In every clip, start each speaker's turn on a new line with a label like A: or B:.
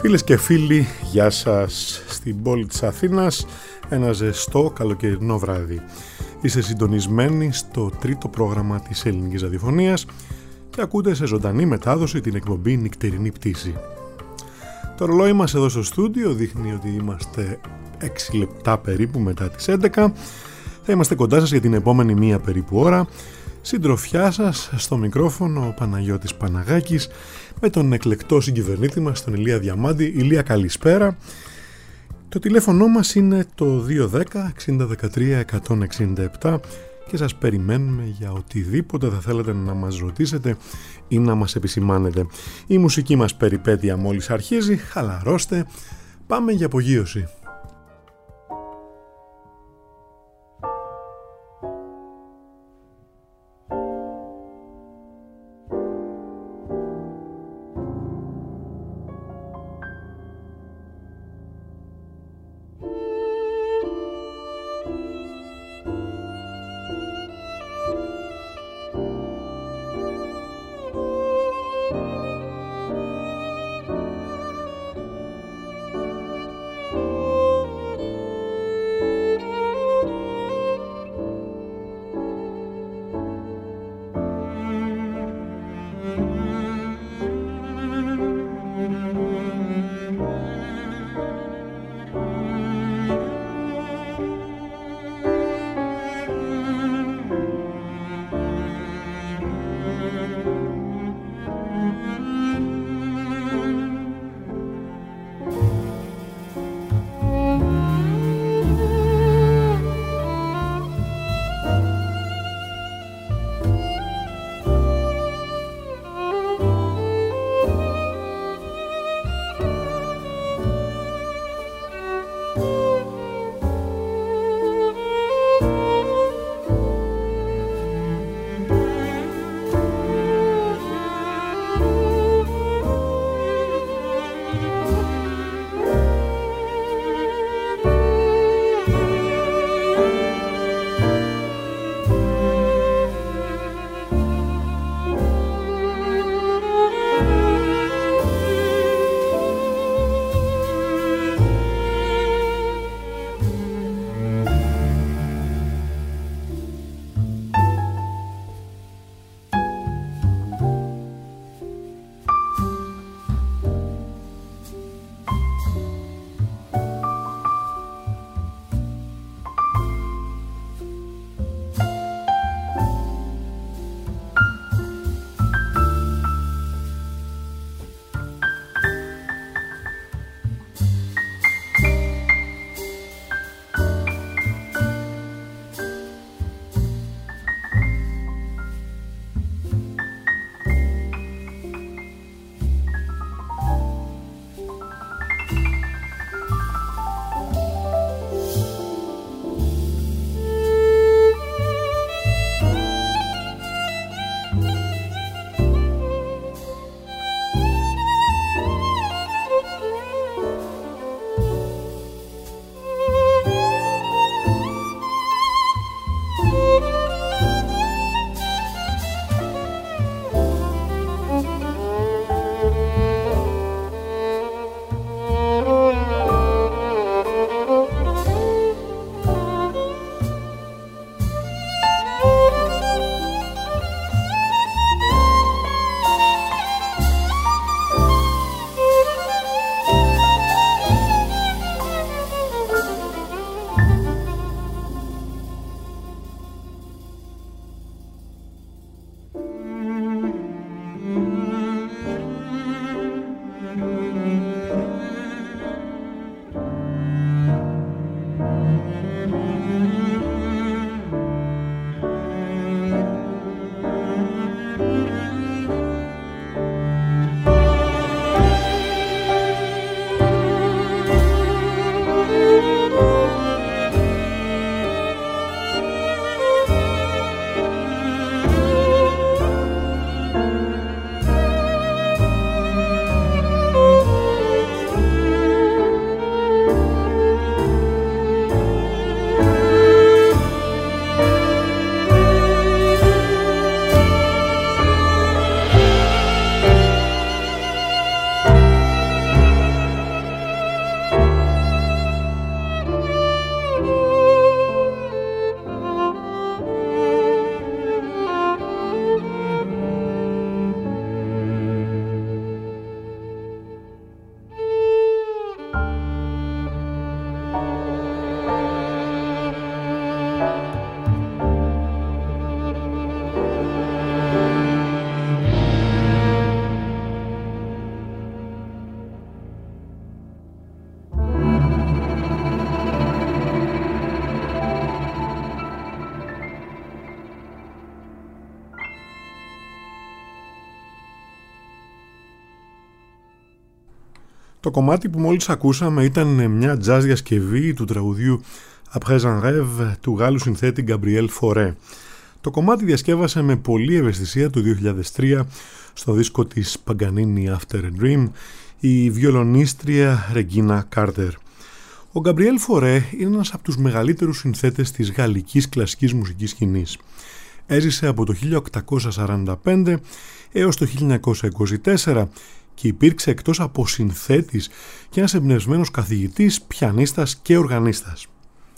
A: Φίλες και φίλοι, γεια σας. Στην πόλη της Αθήνας ένα ζεστό καλοκαιρινό βράδυ. Είστε συντονισμένοι στο τρίτο πρόγραμμα της ελληνικής ραδιοφωνίας και ακούτε σε ζωντανή μετάδοση την εκπομπή Νυχτερινή Πτήση. Το ρολόι μας εδώ στο στούντιο δείχνει ότι είμαστε 6 λεπτά περίπου μετά τις 11. Θα είμαστε κοντά σας για την επόμενη μία περίπου ώρα. Συντροφιά σας στο μικρόφωνο ο Παναγιώτης Παναγάκης με τον εκλεκτό συγκυβερνήτη μας, τον Ηλία Διαμάντη. Ηλία, καλησπέρα. Το τηλέφωνο μας είναι το 210 60 13 167 και σας περιμένουμε για οτιδήποτε θα θέλετε να μας ρωτήσετε ή να μας επισημάνετε. Η μουσική μας περιπέτεια μόλις αρχίζει, χαλαρώστε, πάμε για απογείωση. Το κομμάτι που μόλις ακούσαμε ήταν μια jazz διασκευή του τραγουδιού Après un rêve του Γάλλου συνθέτη Gabriel Fauré. Το κομμάτι διασκεύασε με πολλή ευαισθησία το 2003 στο δίσκο της Paganini After a Dream η βιολονίστρια Regina Carter. Ο Gabriel Fauré είναι ένας από τους μεγαλύτερους συνθέτες της γαλλικής κλασικής μουσικής σκηνής. Έζησε από το 1845 έως το 1924 και υπήρξε εκτός από συνθέτης και ένας εμπνευσμένος καθηγητής, πιανίστας και οργανίστας.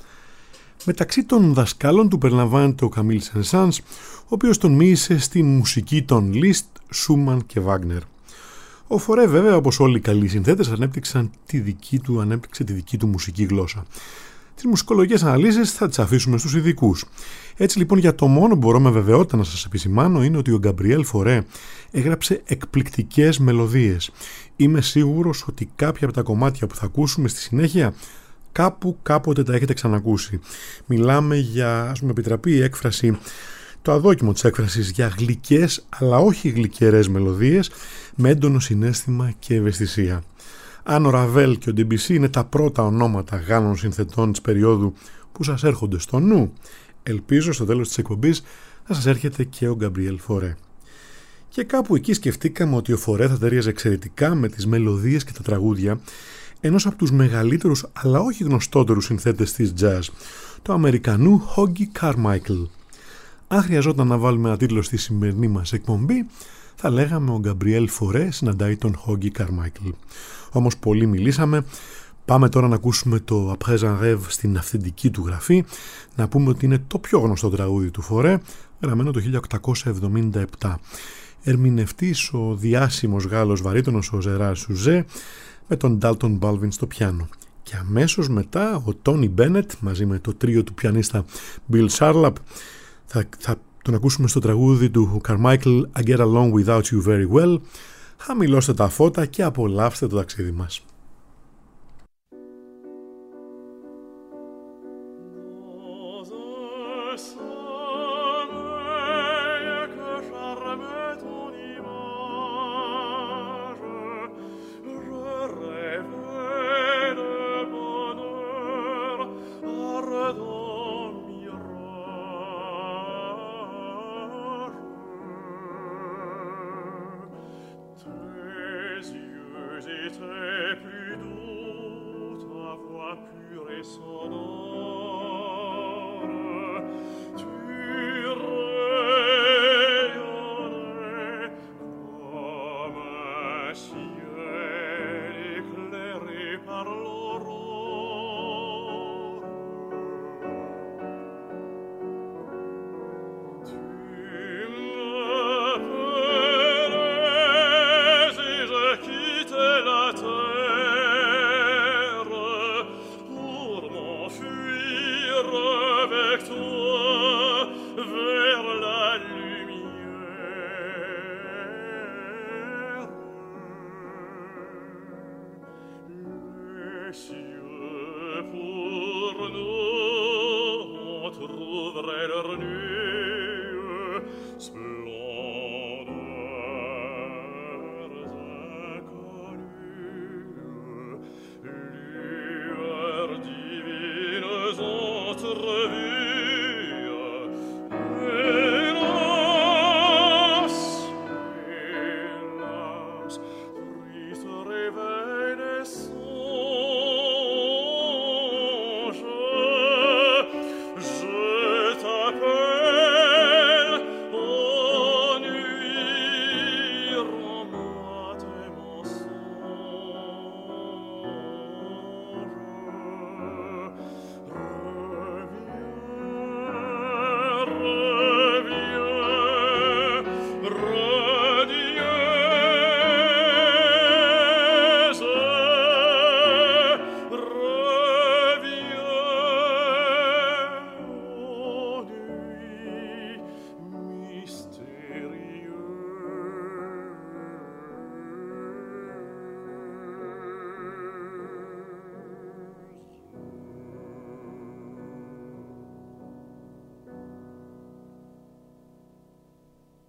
A: Μεταξύ των δασκάλων του περιλαμβάνεται ο Καμίλ Σεν-Σάνς, ο οποίος τον μοίησε στη μουσική των Λίστ, Σούμαν και Βάγνερ. Ο Φορέ βέβαια, όπως όλοι οι καλοί συνθέτες, ανέπτυξε τη δική του μουσική γλώσσα. Τις μουσικολογικές αναλύσεις θα τις αφήσουμε στους ειδικούς. Έτσι λοιπόν, για το μόνο που μπορώ με βεβαιότητα να σας επισημάνω είναι ότι ο Γκαμπριέλ Φορέ έγραψε εκπληκτικές μελωδίες. Είμαι σίγουρος ότι κάποια από τα κομμάτια που θα ακούσουμε στη συνέχεια κάποτε τα έχετε ξανακούσει. Μιλάμε για, ας μου επιτραπεί η έκφραση, το αδόκιμο της έκφρασης, για γλυκές αλλά όχι γλυκερές μελωδίες με έντονο συναίσθημα και ευαισθησία. Αν ο Ραβέλ και ο Ντεμπισί είναι τα πρώτα ονόματα Γάλλων συνθετών της περίοδου που σας έρχονται στο νου, ελπίζω στο τέλος της εκπομπής να σας έρχεται και ο Γκαμπριέλ Φορέ. Και κάπου εκεί σκεφτήκαμε ότι ο Φορέ θα ταιριάζει εξαιρετικά με τις μελωδίες και τα τραγούδια ενός από τους μεγαλύτερους αλλά όχι γνωστότερους συνθέτες της jazz, του Αμερικανού Hoggy Carmichael. Αν χρειαζόταν να βάλουμε ένα τίτλο στη σημερινή μας εκπομπή, θα λέγαμε ο Γκαμπριέλ Φορέ συναντάει τον Hoggy Carmichael. Όμως πολύ μιλήσαμε, πάμε τώρα να ακούσουμε το Après un rêve στην αυθεντική του γραφή, να πούμε ότι είναι το πιο γνωστό τραγούδι του Φορέ, γραμμένο το 1877. Ερμηνευτής ο διάσημος Γάλλος βαρύτονος ο Ζεράρ Σουζέ, με τον Dalton Baldwin στο πιάνο. Και αμέσως μετά ο Τόνι Μπένετ μαζί με το τρίο του πιανίστα Bill Charlap θα τον ακούσουμε στο τραγούδι του Carmichael I Get Along Without You Very Well. Χαμηλώστε τα φώτα και απολαύστε το ταξίδι μας.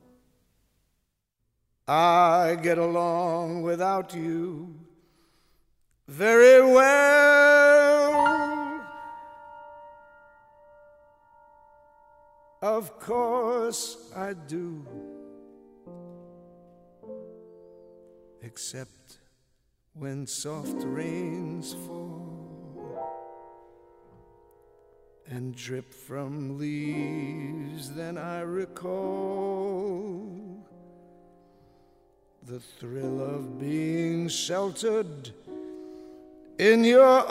B: I get along without you very well. Of course I do. Except when soft rains fall and drip from leaves, then I recall the thrill of being sheltered in your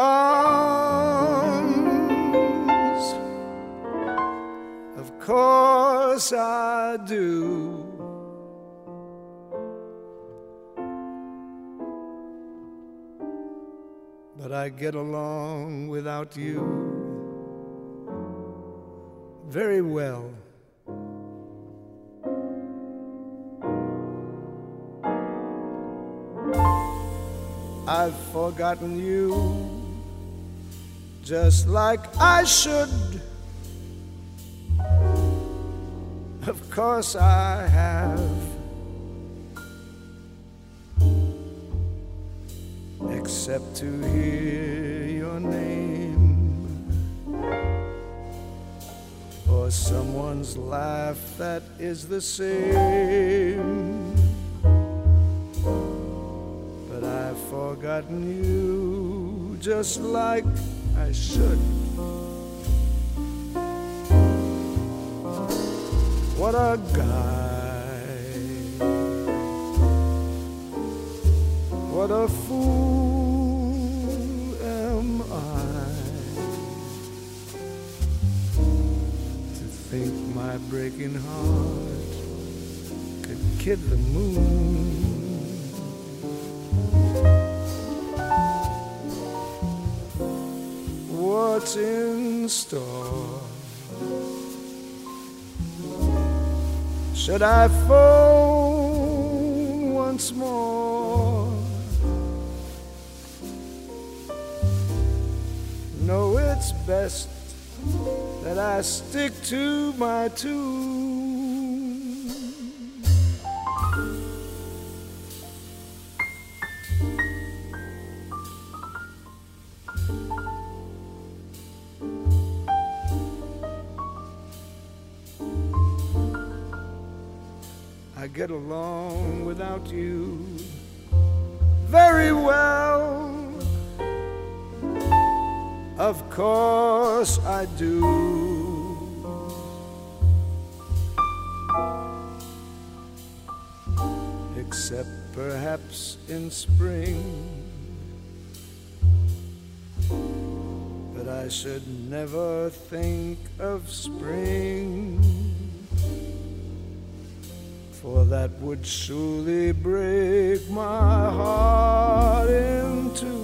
B: arms. Of course I do. But I get along without you very well. I've forgotten you just like I should. Of course I have. Except to hear your name or someone's laugh that is the same. But I've forgotten you just like I should. What a guy, what a fool am I to think my breaking heart could kid the moon. What's in store? Should I phone once more? No, it's best that I stick to my tune. I get along without you very well. Of course I do. Except perhaps in spring. But I should never think of spring, for that would surely break my heart in two.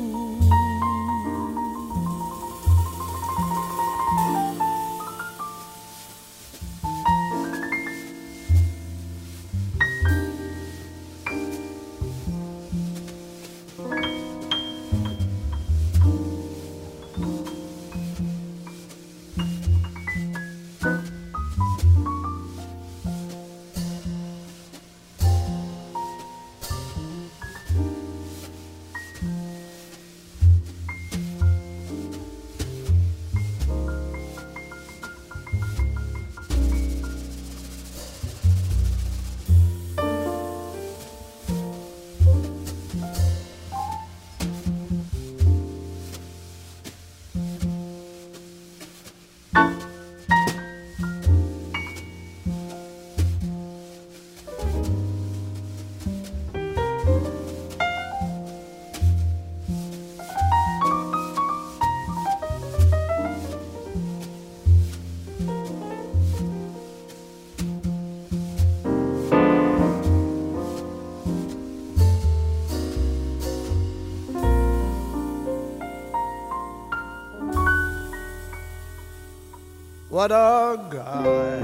B: What a guy,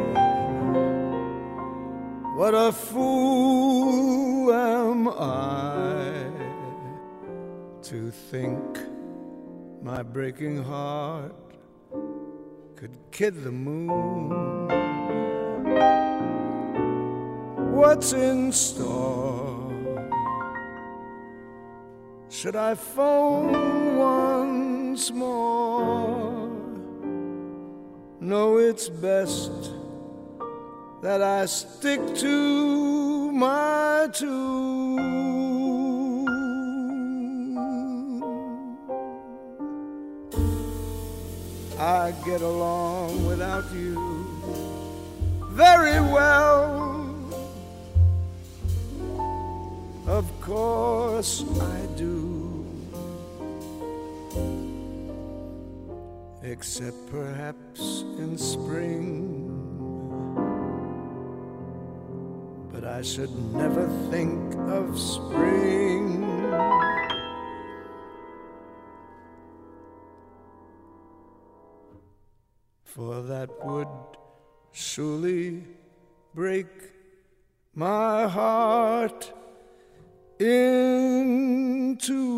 B: what a fool am I to think my breaking heart could kid the moon. What's in store? Should I phone once more? No, it's best that I stick to my tune. I get along without you very well. Of course I do. Except perhaps in spring. But I should never think of spring. For that would surely break my heart in two.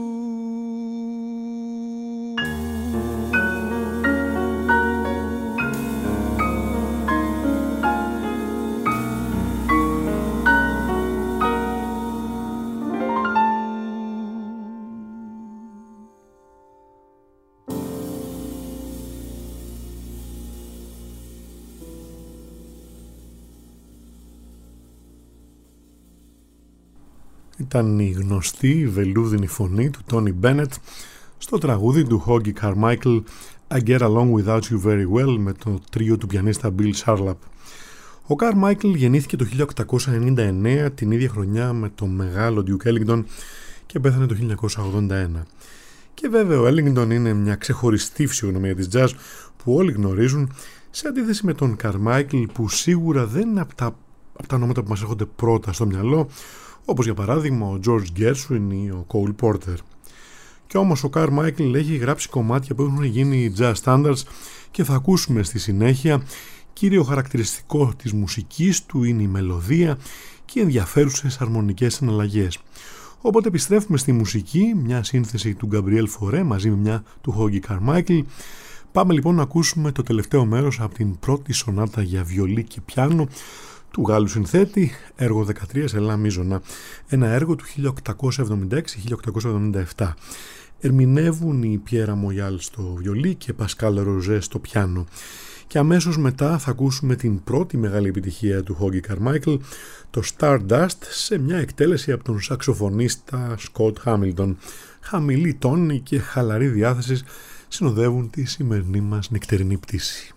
A: Ήταν η γνωστή βελούδινη φωνή του Τόνι Μπένετ στο τραγούδι του Hoggy Carmichael I Get Along Without You Very Well με το τρίο του πιανίστα Bill Charlap. Ο Carmichael γεννήθηκε το 1899, την ίδια χρονιά με το μεγάλο Duke Ellington, και πέθανε το 1981. Και βέβαια ο Ellington είναι μια ξεχωριστή φυσιογνωμία της jazz που όλοι γνωρίζουν, σε αντίθεση με τον Carmichael που σίγουρα δεν είναι από τα ονόματα που μας έρχονται πρώτα στο μυαλό, όπως για παράδειγμα ο George Gershwin ή ο Cole Porter. Και όμως ο Carmichael έχει γράψει κομμάτια που έχουν γίνει jazz standards και θα ακούσουμε στη συνέχεια. Κύριο χαρακτηριστικό της μουσικής του είναι η μελωδία και οι ενδιαφέρουσες αρμονικές συναλλαγές. Οπότε επιστρέφουμε στη μουσική, μια σύνθεση του Gabriel Fauré μαζί με μια του Hoggy Carmichael. Πάμε λοιπόν να ακούσουμε το τελευταίο μέρος από την πρώτη σονάτα για βιολί και πιάνο του Γάλλου συνθέτη, έργο 13 σε λα μείζωνα, ένα έργο του 1876-1877. Ερμηνεύουν η Πιέρα Μογιάλ στο βιολί και Πασκάλ Ροζέ στο πιάνο. Και αμέσως μετά θα ακούσουμε την πρώτη μεγάλη επιτυχία του Hoggy Carmichael, το Stardust, σε μια εκτέλεση από τον σαξοφωνίστα Scott Hamilton. Χαμηλή τόνη και χαλαρή διάθεση συνοδεύουν τη σημερινή μας νυχτερινή πτήση.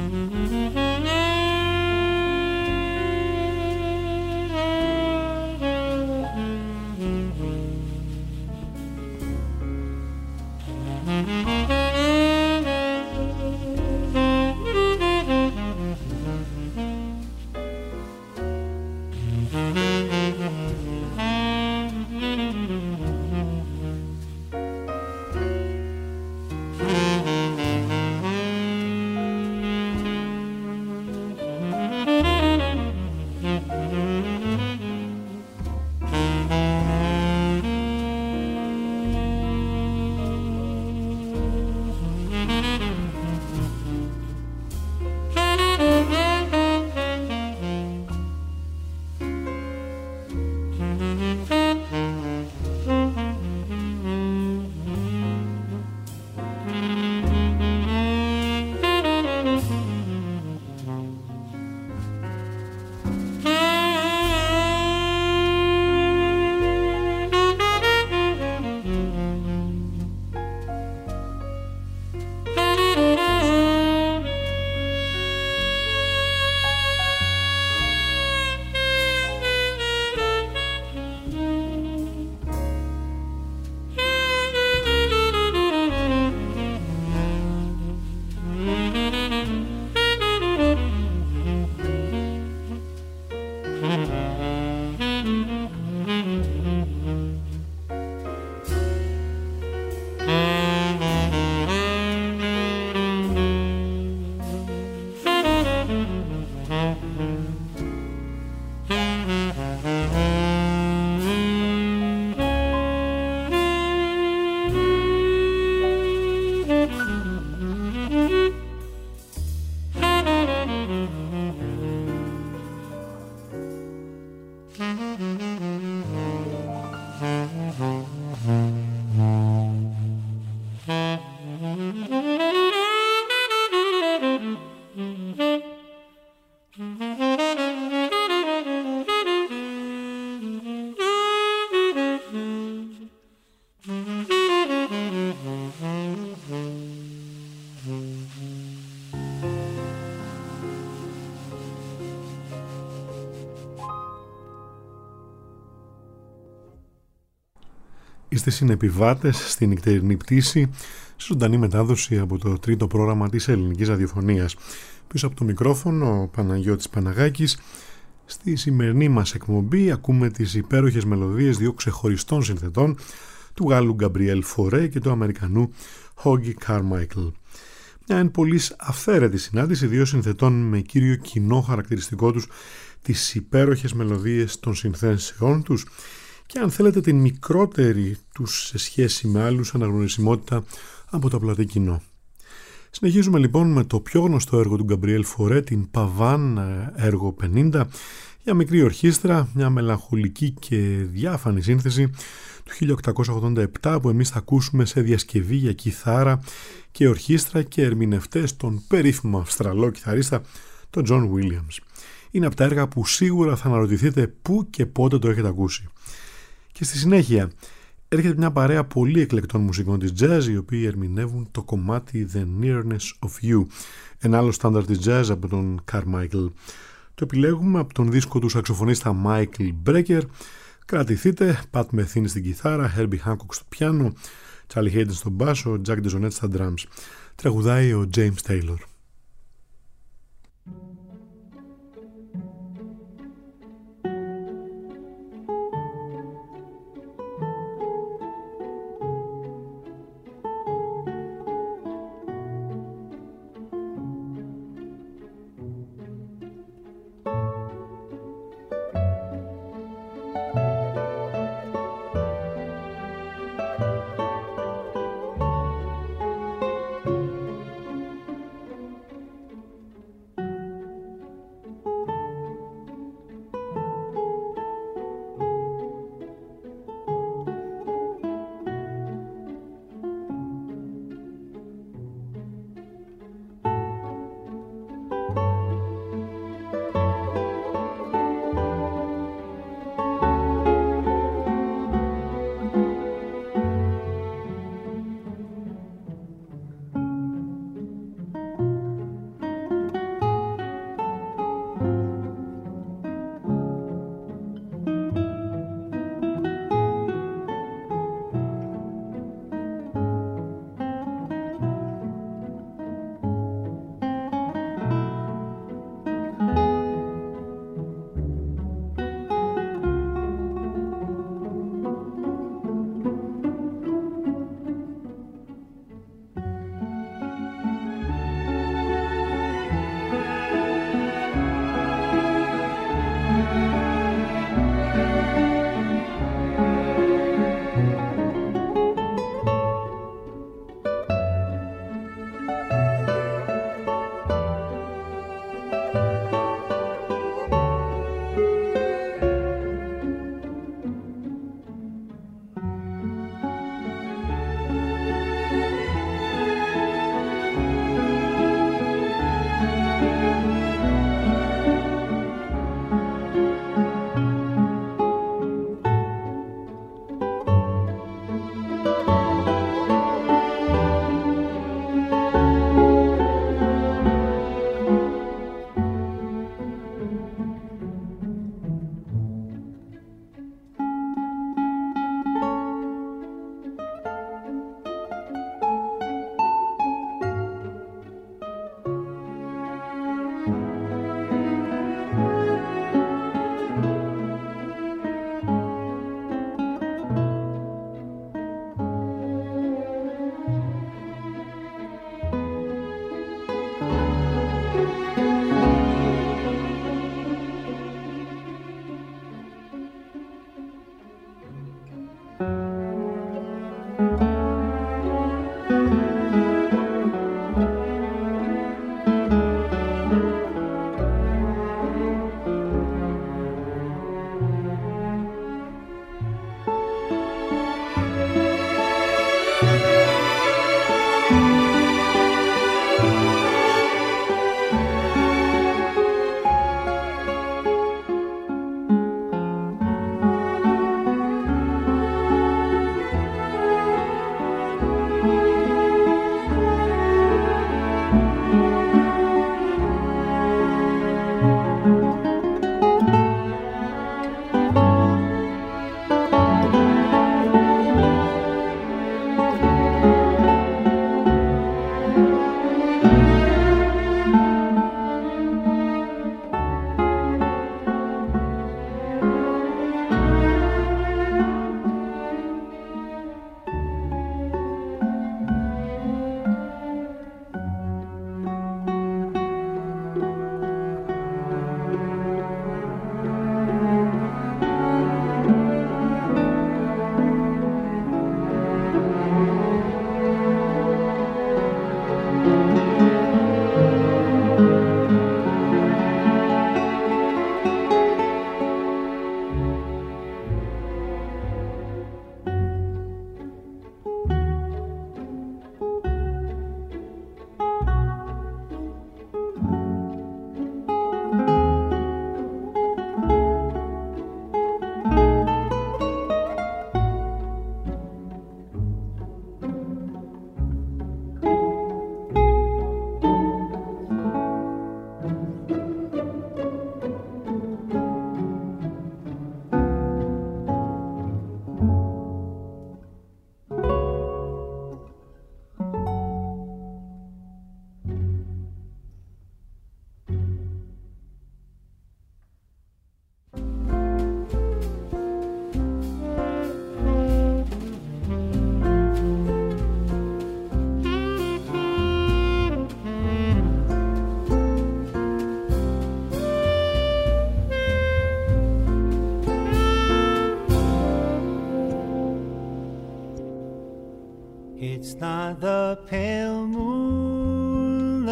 A: Είστε συνεπιβάτες στην νυχτερινή πτήση, ζωντανή μετάδοση από το τρίτο πρόγραμμα της ελληνικής ραδιοφωνίας. Πίσω από το μικρόφωνο ο Παναγιώτης Παναγάκης. Στη σημερινή μας εκπομπή ακούμε τις υπέροχες μελωδίες δύο ξεχωριστών συνθετών, του Γάλλου Γκαμπριέλ Φορέ και του Αμερικανού Hoggy Carmichael. Μια εν πολλής αυθαίρετη συνάντηση δύο συνθετών με κύριο κοινό χαρακτηριστικό τους τις υπέροχες μελωδίες των συνθέσεών τους και αν θέλετε την μικρότερη τους σε σχέση με άλλους αναγνωρισιμότητα από το πλατή κοινό. Συνεχίζουμε λοιπόν με το πιο γνωστό έργο του Γκαμπριέλ Φορέ, την Παβάν έργο 50, για μικρή ορχήστρα, μια μελαγχολική και διάφανη σύνθεση του 1887 που εμείς θα ακούσουμε σε διασκευή για κιθάρα και ορχήστρα και ερμηνευτές τον περίφημο Αυστραλό κιθαρίστα τον John Williams. Είναι από τα έργα που σίγουρα θα αναρωτηθείτε πού και πότε το έχετε ακούσει. Και στη συνέχεια έρχεται μια παρέα πολύ εκλεκτών μουσικών της jazz, οι οποίοι ερμηνεύουν το κομμάτι The Nearness of You, ένα άλλο στάνταρ της jazz από τον Carmichael. Το επιλέγουμε από τον δίσκο του σαξοφωνίστα Michael Brecker. Κρατηθείτε, Pat Metheny στην κιθάρα, Herbie Hancock στο πιάνο, Charlie Hayden στον μπάσο, Jack DeJohnette στα drums. Τραγουδάει ο James Taylor.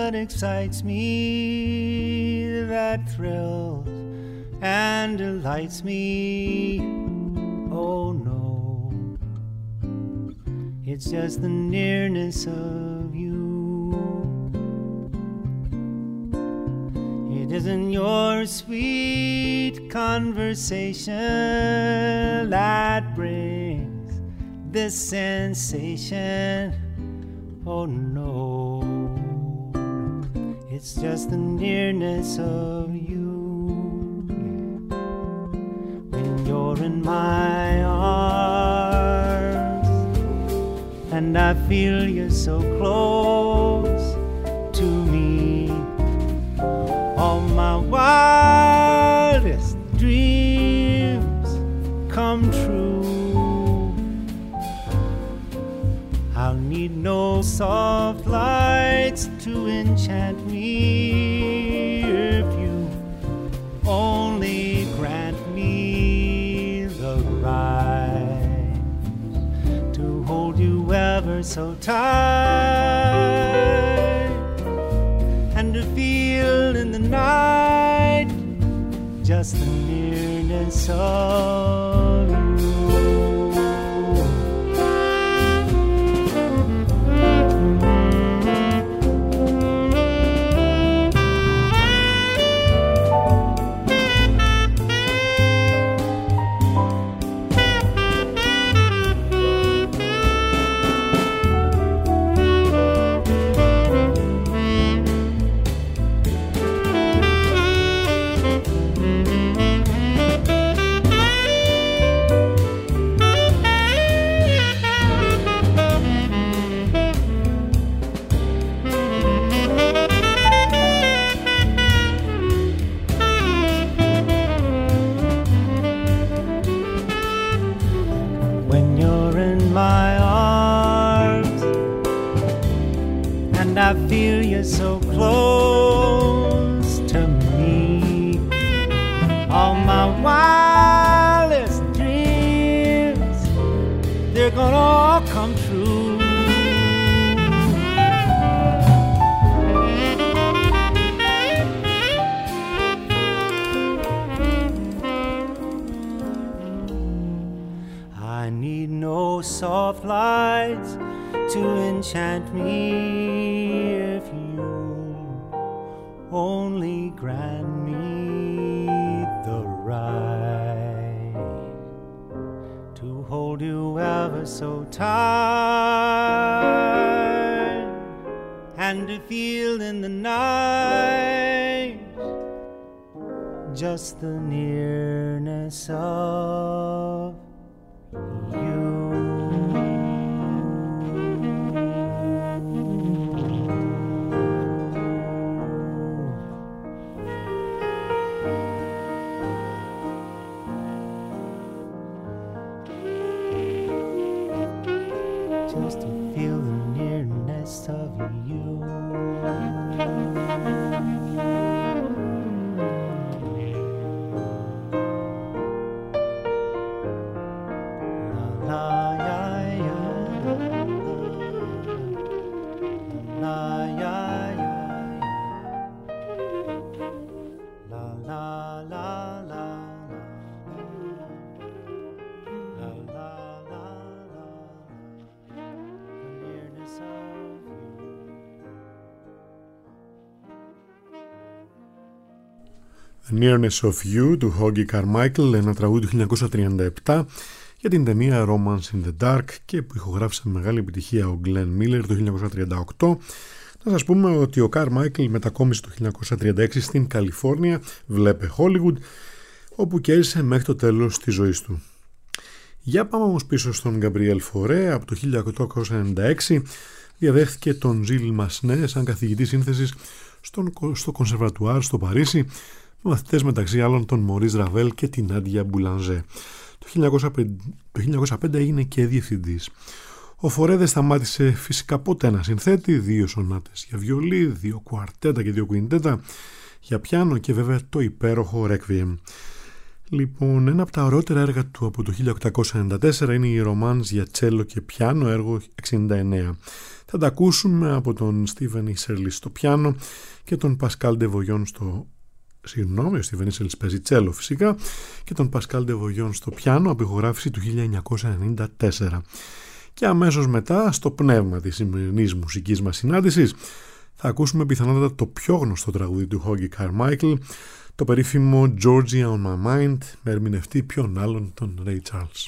C: that excites me, that thrills and delights me. Oh no, it's just the nearness of you. It isn't your sweet conversation that brings this sensation. Oh no, it's just the nearness of you. When you're in my arms and I feel you're so close to me, all my wildest dreams come true. I'll need no soft lights to enchant me if you only grant me the right to hold you ever so tight and to feel in the night just the nearness of you. I feel you're so close to me. All my wildest dreams, they're gonna all come true. I need no soft lights to enchant me if you only grant me the right to hold you ever so tight and to feel in the night just the nearness of you. Just to feel the nearness of you. La la ya ya, la ya ya, la la la la.
A: The Nearness of You του Hoagy Carmichael, ένα τραγούδι του 1937 για την ταινία Romance in the Dark και που ηχογράφησε με μεγάλη επιτυχία ο Glenn Miller το 1938. Να σας πούμε ότι ο Carmichael μετακόμισε το 1936 στην Καλιφόρνια, βλέπε Hollywood, όπου και έζησε μέχρι το τέλος της ζωής του. Για πάμε όμως πίσω στον Gabriel Fauré. Από το 1896 διαδέχθηκε τον Gilles Massenet σαν καθηγητή σύνθεσης στο Κονσερβατουάρ στο Παρίσι, με μαθητές μεταξύ άλλων τον Μωρίς Ραβέλ και την Νάντια Μπουλανζέ. Το 1905 έγινε και διευθυντής. Ο Φορέ δεν σταμάτησε φυσικά ποτέ να συνθέτει 2 σονάτες για βιολί, 2 κουαρτέτα και 2 κουιντέτα για πιάνο και βέβαια το υπέροχο Requiem. Λοιπόν, ένα από τα ωραιότερα έργα του από το 1894 είναι η Ρομάνς για τσέλο και πιάνο, έργο 69. Θα τα ακούσουμε από τον Στίβεν Ίσερλι στο πιάνο και τον Πασκάλ Ντεβογιόν στο... Συγγνώμη, ο Στίβεν Ίσερλι παίζει τσέλο φυσικά και τον Πασκάλ Ντεβογιόν στο πιάνο, από ηχογράφηση του 1994. Και αμέσως μετά, στο πνεύμα της σημερινής μουσικής μας συνάντησης, θα ακούσουμε πιθανότατα το πιο γνωστό τραγούδι του Χόγκι Καρμάικλ, το περίφημο Georgia on My Mind, με ερμηνευτή ποιον άλλον τον Ray Charles.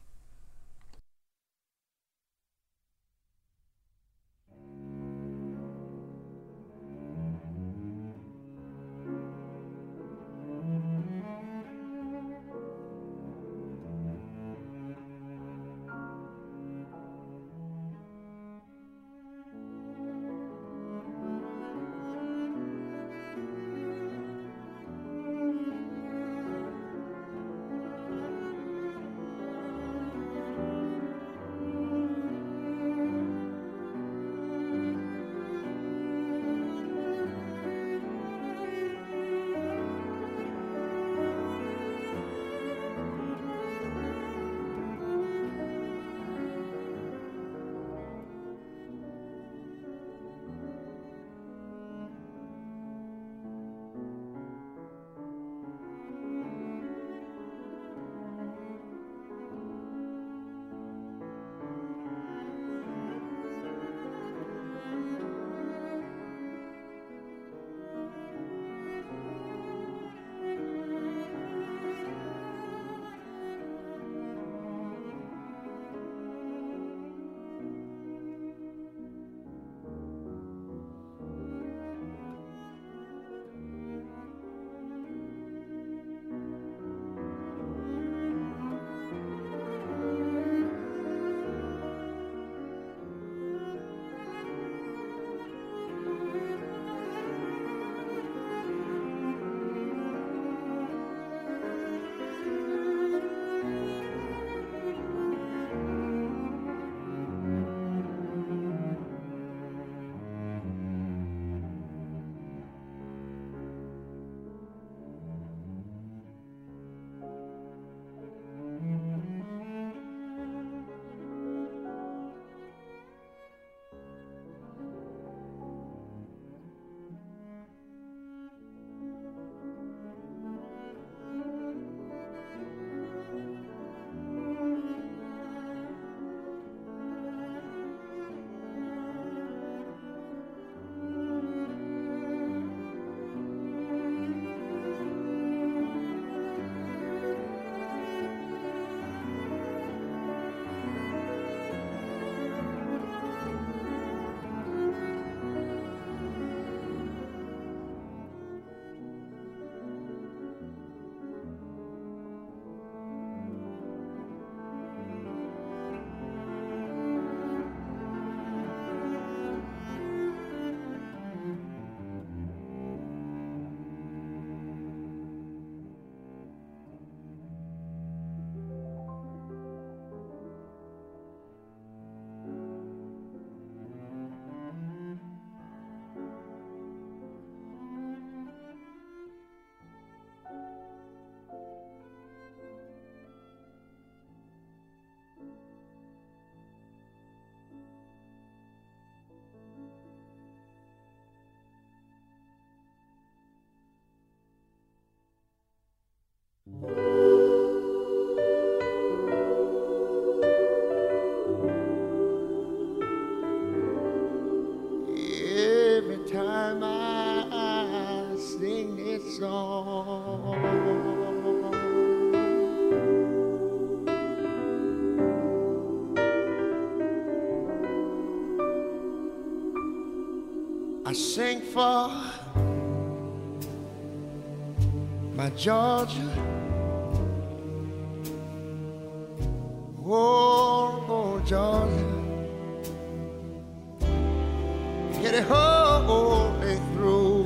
B: I sing for my Georgia. Oh, Georgia. Get it whole day through.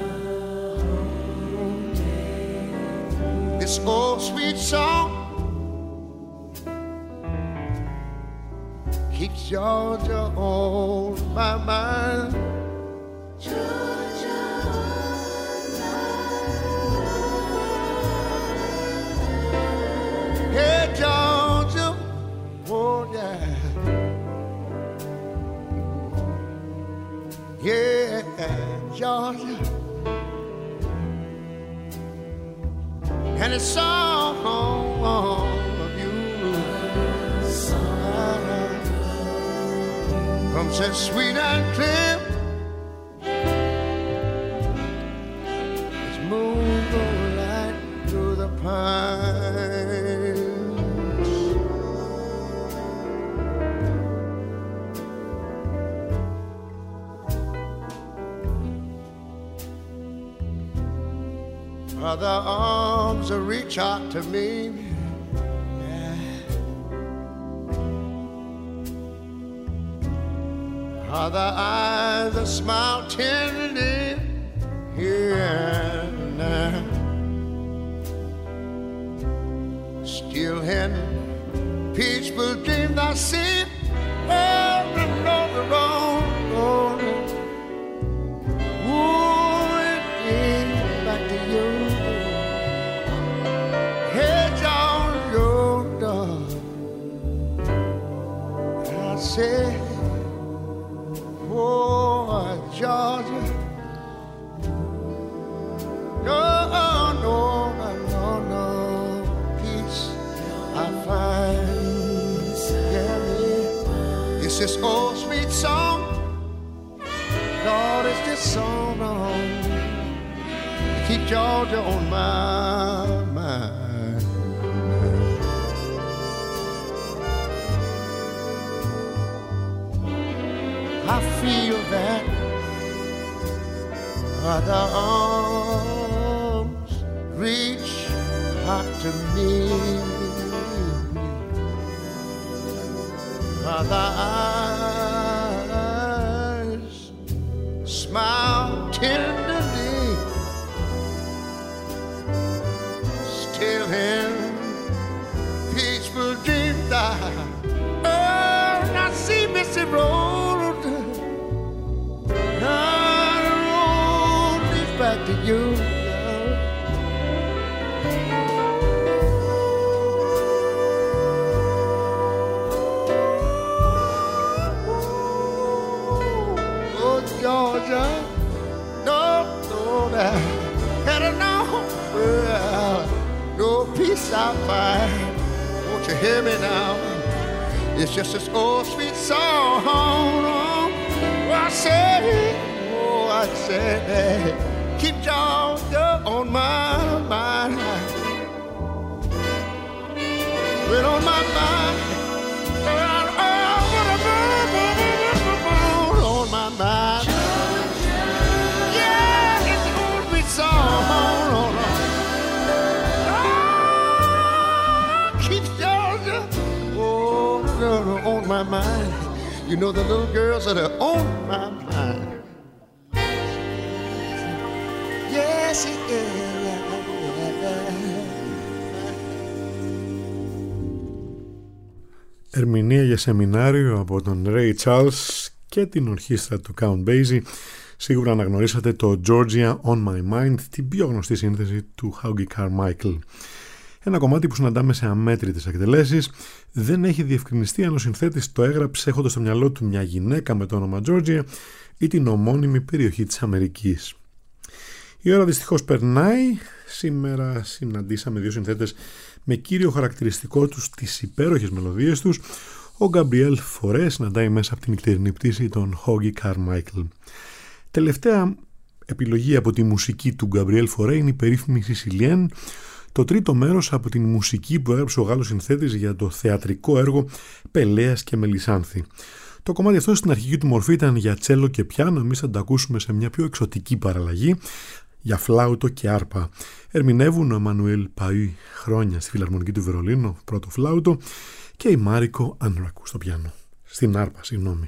B: This old sweet song keeps Georgia on my mind. Georgia on my mind. Georgia, and it's song of you comes that sweet and clear. It's moonlight through the pines. Other arms will reach out to me. Other eyes that smile tenderly here and now. Still in peaceful dreams I see over and over the road. Ooh, it is back to you. Hey, Georgia, I say, oh, Georgia, no, no, no, no, no, peace I find, yeah, it's this old sweet song, Lord, it's this song on, keep Georgia on my mind. I feel that other arms reach out to me. Other eyes smile tenderly. Still in peaceful dreams I see Missy Road. Back to you, love. Oh, Georgia, no, that, and I know, no peace I find. Won't you hear me now? It's just this old sweet song. I say, keep Georgia on my mind. Well, on my mind. On my mind. Yeah, it's an old sweet song. Keep Georgia on my mind. You know the little girls that are on my mind.
A: Ερμηνεία για σεμινάριο από τον Ray Charles και την ορχήστρα του Count Basie. Σίγουρα αναγνωρίσατε το Georgia on My Mind, την πιο γνωστή σύνθεση του Hoagy Carmichael. Ένα κομμάτι που συναντάμε σε αμέτρητες εκτελέσεις. Δεν έχει διευκρινιστεί αν ο συνθέτης το έγραψε έχοντας στο μυαλό του μια γυναίκα με το όνομα Georgia ή την ομώνυμη περιοχή της Αμερικής. Η ώρα δυστυχώς περνάει. Σήμερα συναντήσαμε δύο συνθέτες με κύριο χαρακτηριστικό τους τις υπέροχες μελωδίες τους. Ο Γκαμπριέλ Φορέ συναντάει μέσα από την νυχτερινή πτήση τον Hoagy Carmichael. Τελευταία επιλογή από τη μουσική του Γκαμπριέλ Φορέ είναι η περίφημη Σισιλιέν, το τρίτο μέρος από την μουσική που έγραψε ο Γάλλος συνθέτης για το θεατρικό έργο Πελέας και Μελισάνθη. Το κομμάτι αυτό στην αρχική του μορφή ήταν για τσέλο και πιάνο, εμείς θα το ακούσουμε σε μια πιο εξωτική παραλλαγή για φλάουτο και άρπα. Ερμηνεύουν ο Εμμανουέλ Παΐ, χρόνια στη Φιλαρμονική του Βερολίνου, πρώτο φλάουτο, και η Μάρικο Ανρακού στο πιάνο. Στην άρπα, συγγνώμη.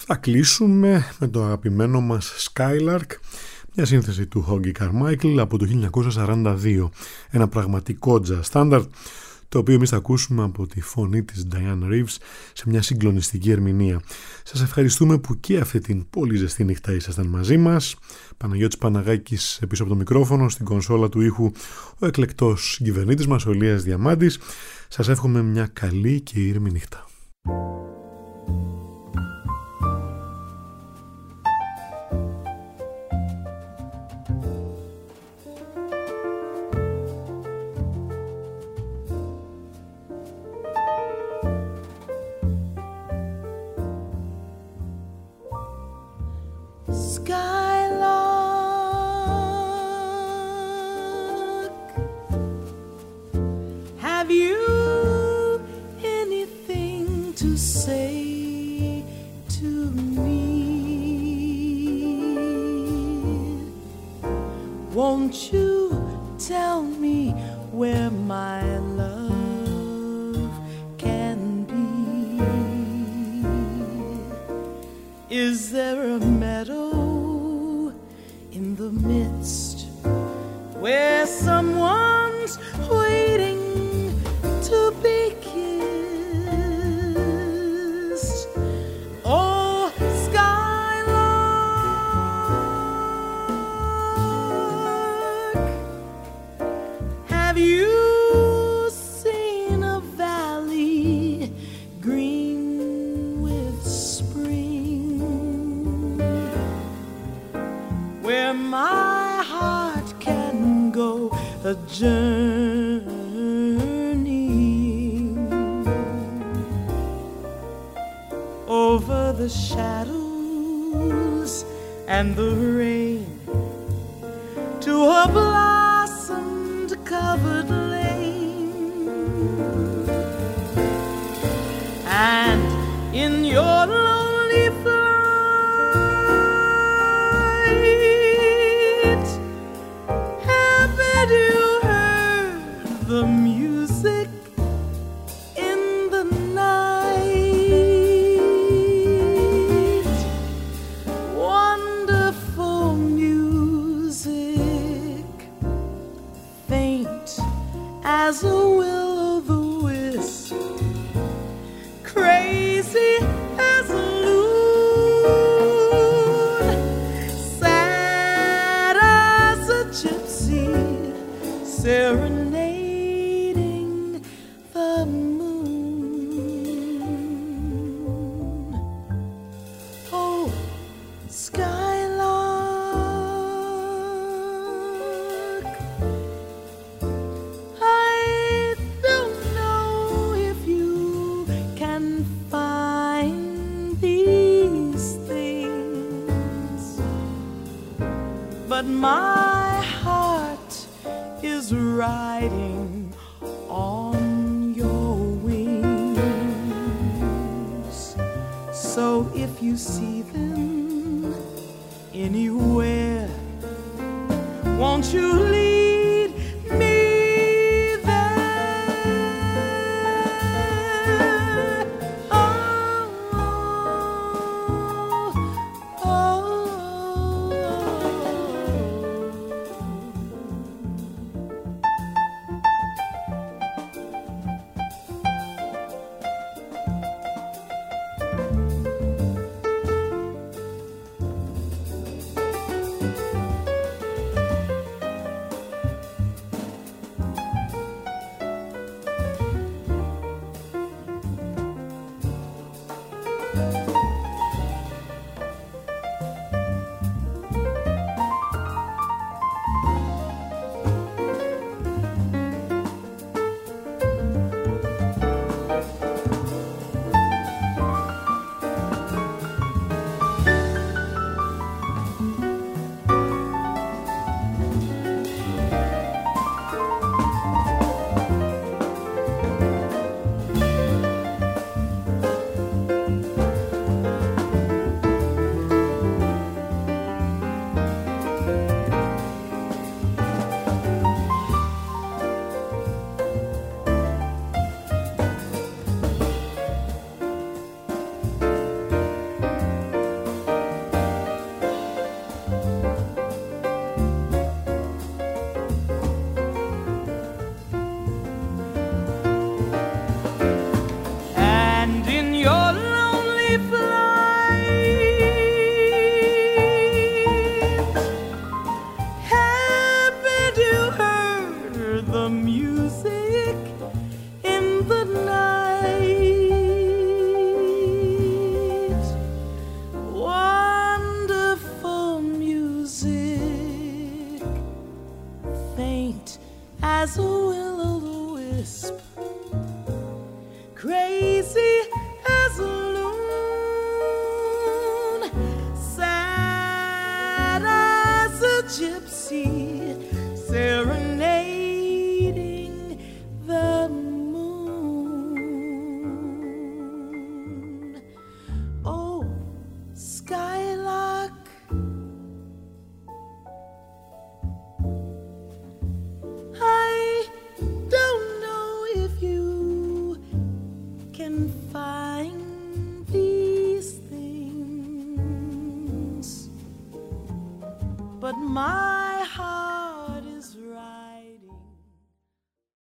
A: Θα κλείσουμε με το αγαπημένο μας Skylark, μια σύνθεση του Hoagy Carmichael από το 1942, ένα πραγματικό jazz standard, το οποίο εμείς θα ακούσουμε από τη φωνή της Diane Reeves σε μια συγκλονιστική ερμηνεία. Σας ευχαριστούμε που και αυτή την πολύ ζεστή νύχτα ήσασταν μαζί μας. Παναγιώτης Παναγάκης πίσω από το μικρόφωνο, στην κονσόλα του ήχου ο εκλεκτός κυβερνήτης μας, ο Λίας Διαμάντης. Σας εύχομαι μια καλή και ήρεμη νύχτα.
D: Won't you tell me where my love can be? Is there a meadow in the midst where someone's waiting to be kissed? Oh, Skylark, have you seen a valley green with spring, where my heart can go a journeying over the shadows and the rain to a blossomed covered lane, and in your lonely flight, haven't you heard the music in the night? Wonderful music, faint as a will-o'-the-wisp, crazy as a loon, sad as a gypsy, serenading the moon. Oh, Skylark, I don't know if you can find these things, but my heart is riding on your wings. So if you see them anywhere, won't you lead me there? Oh, oh, oh. as a will-o'-the-wisp, crazy as a loon, sad as a gypsy, serenading the moon. Oh, skylark, I don't know if you can find these things, but my